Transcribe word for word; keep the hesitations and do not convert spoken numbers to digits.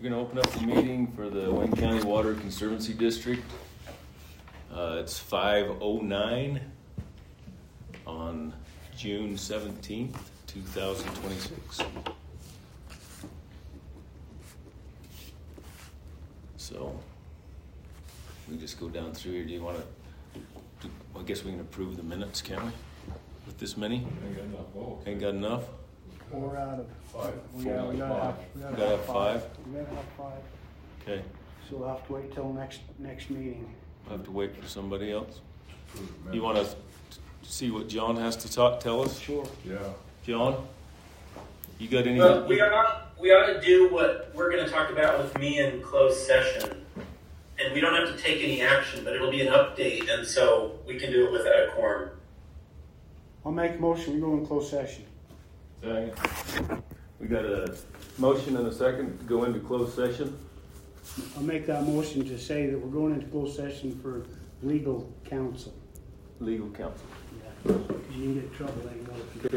We're gonna open up the meeting for the Wayne County Water Conservancy District. Uh, it's five oh nine on June seventeenth, two thousand twenty-six. So we just go down through here. Do you want to? I guess we can approve the minutes, can't we? With this many? Ain't got enough votes. Ain't got enough? Four out of Five. We Four gotta, we out gotta of have, five. we gotta Gotta have have five. five? We gotta have five. Okay. So we'll have to wait till next, next meeting. I'll have to wait for somebody else. Approve the You minutes. want to see what John has to talk, tell us? Sure. Yeah. John, you got any? Well, we are we ought to do what we're going to talk about with me in closed session, and we don't have to take any action, but it'll be an update, and so we can do it without a quorum. I'll make a motion, we go in closed session. Second. We got a motion and a second to go into closed session. I'll make that motion to say that we're going into closed session for legal counsel. Legal counsel. Yeah, because you can get in trouble, ain't no.